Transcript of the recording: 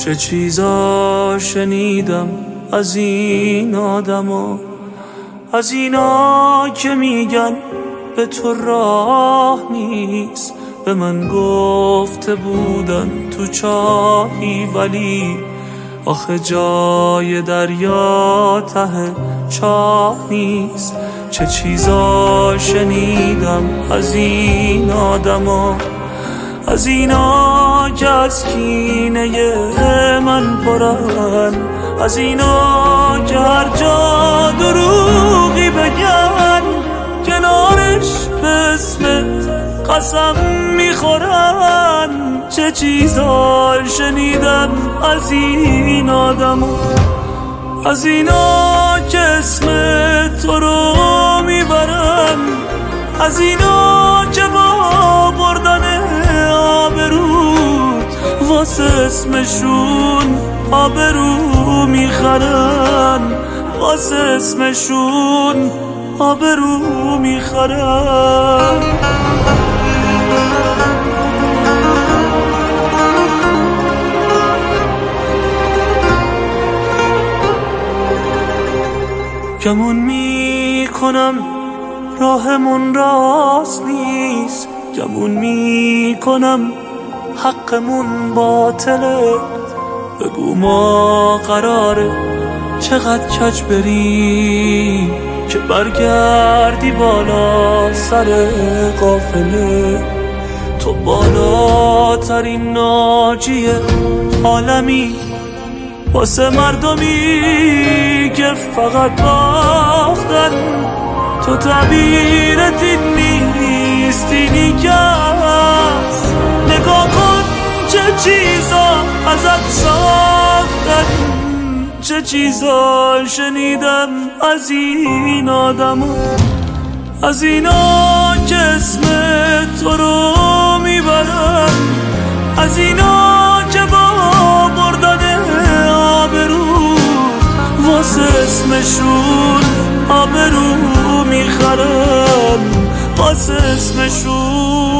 چه چیزا شنیدم از این آدما، از اینا که میگن به تو راه نیست. به من گفته بودن تو چاهی ولی آخه جای دریا ته چاه نیست. چه چیزا شنیدم از این آدما، از اینا که از کینه من پرن، از اینا که هر جا دروغی بگن کنارش به اسم قسم میخورن. چه چیزا شنیدم از این آدما، از اینا که اسم تو رو میبرن، از اینا که با بردن آبروت واسه اسمشون آبرو میخرن، واسه اسمشون آبرو میخرن. گمون میکنم راهمون راست نیست، گمون میکنم حقمون باطله. بگو ما قراره چقدر کج بریم که برگردی بالا سر قافله. تو بالاترین ناجی عالمی واسه مردمی که فقط باختن. تو تعبیرت این نیست، اینی که هست. نگاه کن چه چیزا ازت ساختن، چه چیزا شنیدم از این آدما، از اینا که اسم تو رو میبرن، از اینا که با بردن آبرو واسه اسمشون آبرو میخرن، واسه اسمشون